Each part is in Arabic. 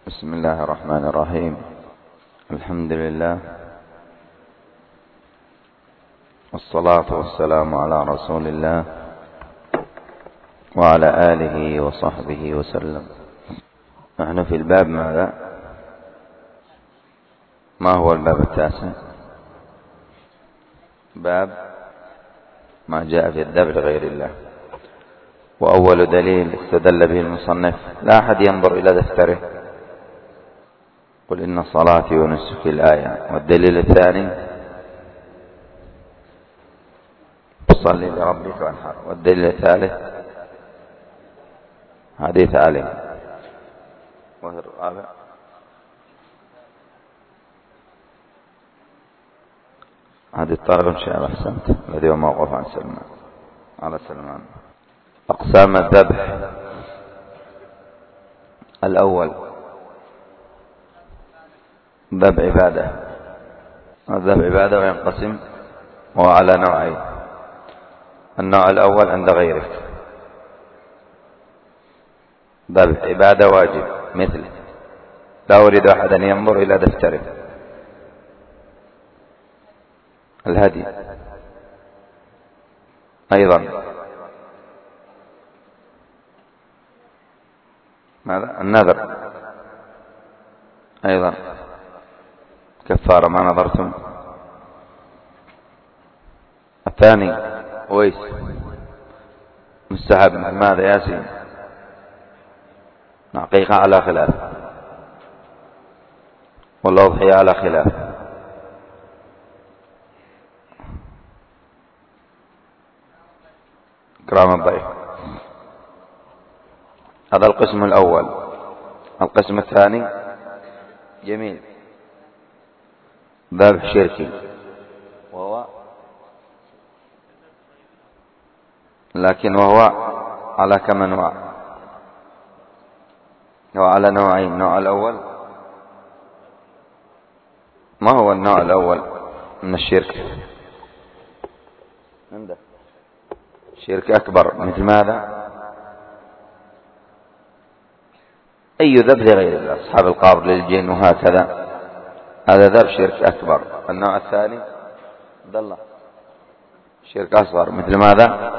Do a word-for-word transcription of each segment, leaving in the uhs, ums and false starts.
بسم الله الرحمن الرحيم. الحمد لله والصلاة والسلام على رسول الله وعلى آله وصحبه وسلم. نحن في الباب ماذا؟ ما هو الباب التاسع؟ باب ما جاء في الذبح لغير الله. وأول دليل استدل به المصنف لا أحد ينظر إلى دفتره قل إن صلاتي ونسكي الآية. والدليل الثاني صلي لربك وانحر. والدليل الثالث حديث علي. والرابع هذه الطريق إن شاء الله أحسنت الذي هو موقف عن سلمان على سلمان. أقسام الذبح: الأول ذبح عبادة. الذبح عبادة وينقسم وهو على نوعين. النوع الأول عند غيرك ذبح عبادة واجب مثل لا أريد أحد أن ينظر إلى دفتره. الهدي أيضا ماذا؟ النذر أيضا كفارة ما نظرتم. الثاني ويس مستحب ماذا ياسين؟ عقيقة على خلاف والأضحية على خلاف. كرام الضيف. هذا القسم الأول. القسم الثاني جميل ذبح شركي وهو لكن وهو على كم نوع؟ هو على نوعين. النوع الأول ما هو النوع الأول من الشرك؟ عنده شرك أكبر مثل ماذا؟ أي ذبح لغير الله أصحاب القبر للجن وهكذا هذا ذبح شرك أكبر. النوع الثاني عبد الله شرك أصغر مثل ماذا؟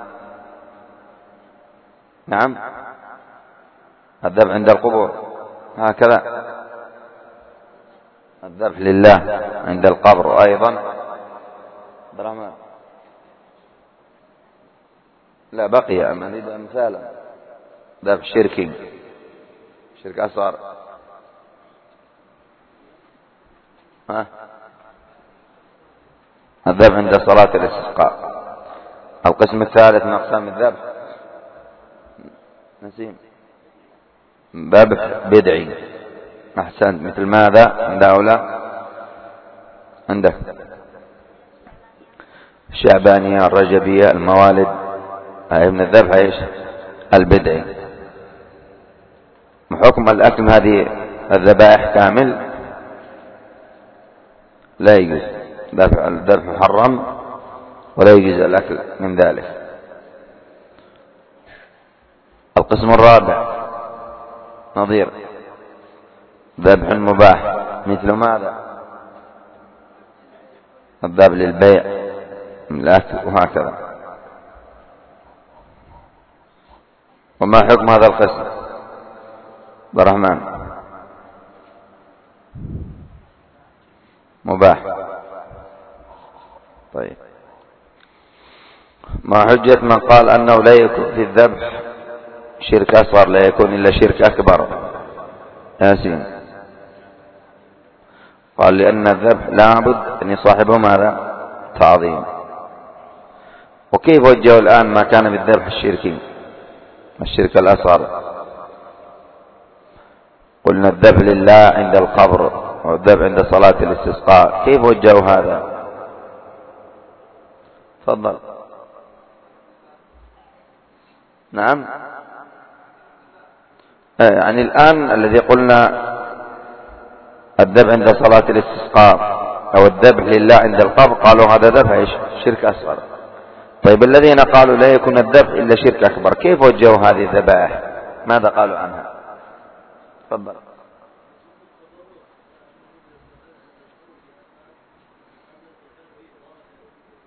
نعم الذبح عند القبور هكذا الذبح لله عند القبر أيضا برحمة. لا بقي نريد مثالا ذبح شركي شرك أصغر. ها الذبح عند صلاة الاستسقاء. القسم الثالث من أقسام الذبح نسيم ذبح بدعي. أحسنت مثل ماذا عند هؤلاء؟ عندك الشعبانية الرجبية الموالد هاي من الذبح ايش؟ البدعي. حكم الأكل هذه الذبائح كامل لا يجوز ذبح الذبح محرم ولا يجوز الأكل من ذلك. القسم الرابع نظير ذبح مباح مثل ماذا؟ الذبح للبيع من الأكل وهكذا. وما حكم هذا القسم برحمن؟ مباح. طيب ما حجة من قال أنه لا يكون في الذبح شرك أصغر لا يكون إلا شرك أكبر؟ ياسين قال لأن الذبح لابد أن يصاحبه ماذا؟ تعظيم. وكيف وجهوا الآن ما كان بالذبح الشركي الشرك الأصغر؟ قلنا الذبح لله عند القبر والذبح عند صلاة الاستسقاء. كيف وجهوا هذا؟ تفضل. نعم يعني الآن الذي قلنا الذبح عند صلاة الاستسقاء أو الذبح لله عند القبر قالوا هذا ذبح ايش؟ شرك أصغر. طيب الذين قالوا لا يكون الذبح إلا شرك أكبر كيف وجهوا هذه الذبائح؟ ماذا قالوا عنها؟ تفضل.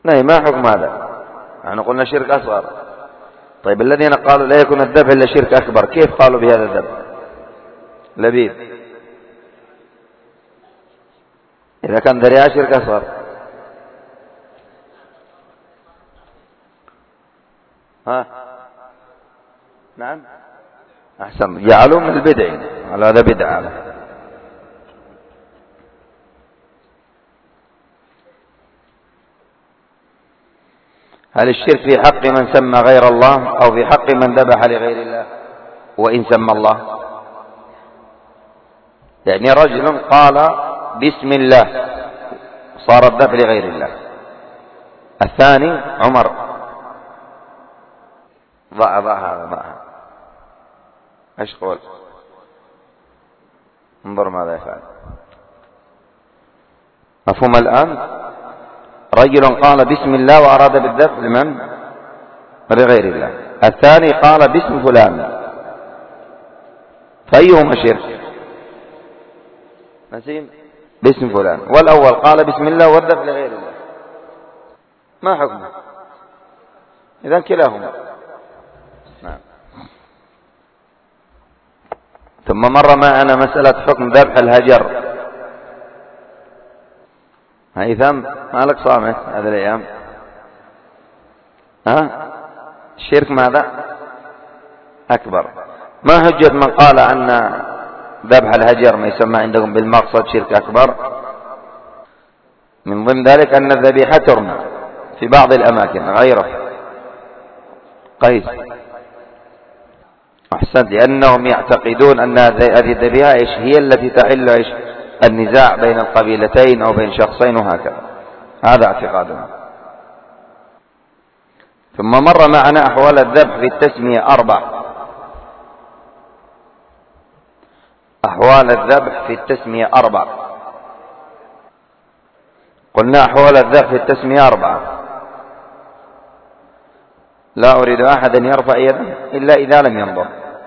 نهي ما حكم هذا؟ نحن قلنا شرك أصغر. طيب الذين قالوا لا يكون الذبح إلا شرك أكبر، كيف قالوا بهذا الذبح؟ لبيب إذا كان ذريعة شرك أصغر. ها نعم أحسن، جعلوا من البدع، على هذا بدعة. هل الشرك في حق من سمى غير الله أو في حق من ذبح لغير الله وإن سمى الله؟ يعني رجل قال بسم الله صار الذبح لغير الله. الثاني عمر ضع ضع هذا ضع هذا ايش قول؟ انظر ماذا يفعل. مفهوم الآن؟ رجل قال بسم الله وأراد بالذبح لمن؟ لغير الله. الثاني قال باسم فلان، فأيهما شرك؟ نسيم باسم فلان، والأول قال بسم الله والذبح لغير الله، ما حكمه؟ إذن كلاهما. نعم. ثم مر معنا مسألة حكم ذبح الهجر. هيثم مالك صامت هذه الأيام؟ ها الشرك ماذا أكبر؟ ما حجة من قال أن ذبح الهجر ما يسمى عندكم بالمقصد شرك أكبر؟ من ضمن ذلك أن الذبيحة ترمى في بعض الأماكن غيره. قيس أحسنت، لأنهم يعتقدون أن هذه الذبيحة إيش هي التي تحل إيش النزاع بين القبيلتين أو بين شخصين وهكذا، هذا اعتقادهم. ثم مر معنا أحوال الذبح في التسمية أربع. أحوال الذبح في التسمية أربع. قلنا أحوال الذبح في التسمية أربعة. لا أريد أحدا يرفع يده إلا إذا لم ينظر.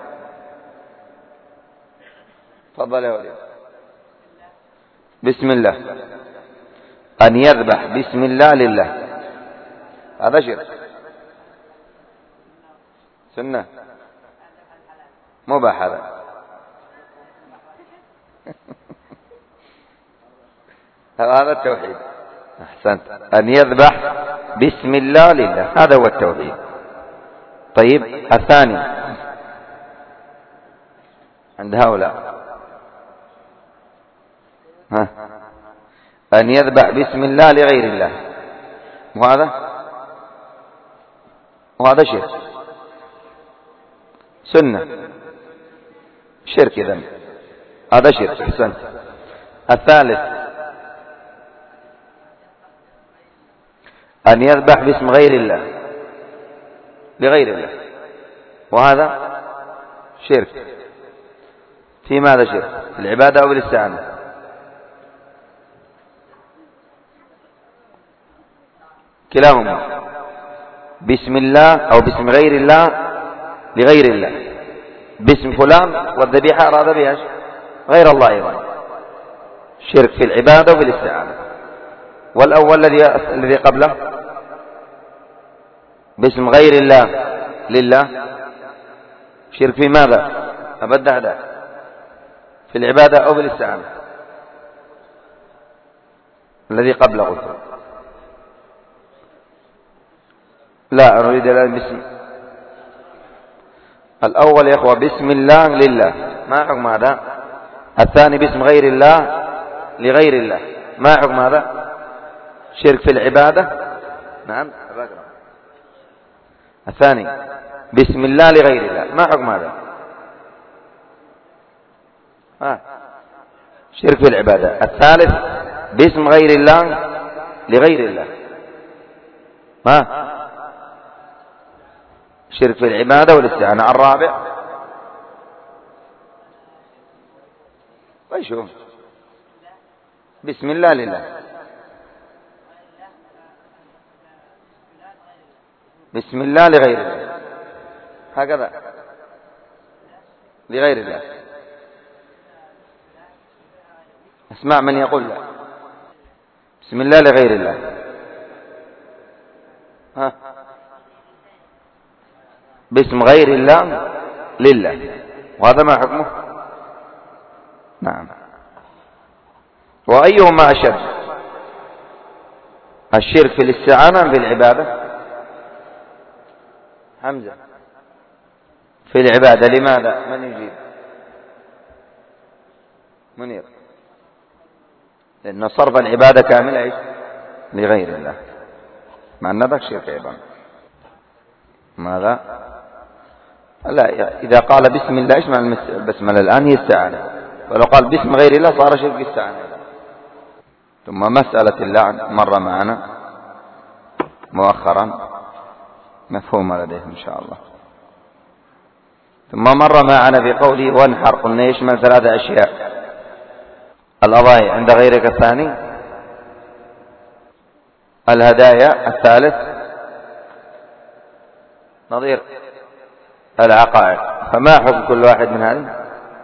تفضل يا وليد. بسم الله، أن يذبح بسم الله لله، هذا شرك. سنة مباح هذا. هذا التوحيد. أحسنت، أن يذبح بسم الله لله، هذا هو التوحيد. طيب الثاني عند هؤلاء ها أن يذبح بسم الله لغير الله، وهذا وهذا شرك. سنة شرك، إذن هذا شرك. أحسنت. الثالث أن يذبح باسم غير الله لغير الله، وهذا شرك. في ماذا شرك؟ في العبادة أو الاستعانة؟ كلاهما، بسم الله أو باسم غير الله لغير الله، باسم فلان والذبيحة أراد بها غير الله أيضا، شرك في العبادة وفي الاستعانة. والأول الذي الذي قبله باسم غير الله لله، شرك في ماذا؟ أبدا هذا في العبادة أو في الاستعانة. الذي قبله قلت لا أريد الآن باسم الأول يا أخوة بسم الله لله، ما حكم هذا؟ الثاني باسم غير الله لغير الله، ما حكم هذا؟ شرك في العبادة. نعم. الثاني بسم الله لغير الله، ما حكم هذا؟ ها شرك في العبادة. الثالث باسم غير الله لغير الله، ما شرك في العبادة والاستعانة. الرابع ويشوف بسم الله لله، بسم الله لغير الله، هكذا لغير الله. اسمع من يقول لا بسم الله لغير الله. ها باسم غير الله لله، وهذا ما حكمه؟ نعم. وأيهما أشد، الشرك في الاستعانة في العبادة؟ حمزة في العبادة. لماذا؟ من يجيب؟ منير. لأن صرف العبادة كاملة إيش؟ لغير الله، مع أن ذاك شرك أيضا. ماذا؟ لا، إذا قال بسم الله إيش معنى البسملة الآن؟ هي استعانة، ولو قال باسم غير الله صار شرك استعانة. ثم مسألة اللعن مر معنا مؤخرا، مفهومة لديهم إن شاء الله. ثم مر معنا بقوله وانحر، قلنا يشمل ثلاثة أشياء: الأضاحي عند غيرك الثاني، الهدايا الثالث، نظير العقائق. فما حكم كل واحد من هذه؟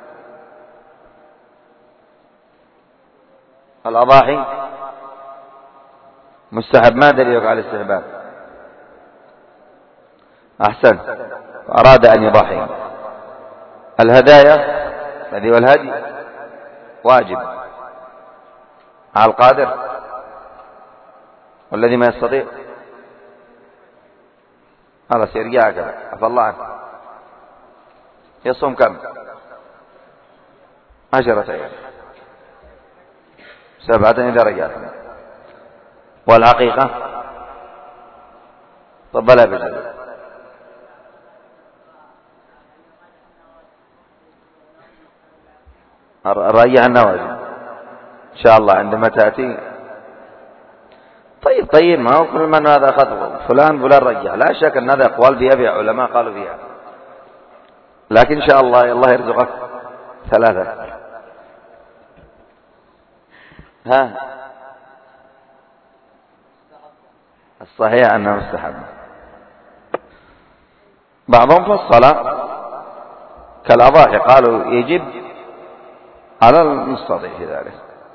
الأضاحي مستحب، ما دليلك على الاستحباب؟ أحسن، أراد أن يضحي. الهدايا الذي والهدي واجب على القادر، والذي ما يستطيع خلاص يرجع كذا، عفى الله عنه. يصوم كم؟ عشرة أيام، سبعة إذا رجعت. والحقيقة طب بلا بجد الرجع النوازل إن شاء الله عندما تأتي. طيب طيب، ما هو كل من هذا خطوة فلان فلان رجع، لا شك أن هذا أقوال فيها بها علماء قالوا فيها، لكن إن شاء الله الله يرزقك ثلاثة. ها الصحيح أنه مستحب. بعضهم فصل كالأضاحي قالوا يجب على المستطيع في ذلك.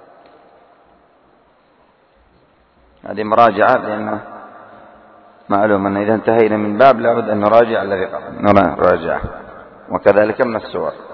هذه مراجعة، لأنه معلوم أن إذا انتهينا من باب لابد أن نراجع الذي قبل نراجعه، وكذلك من السور.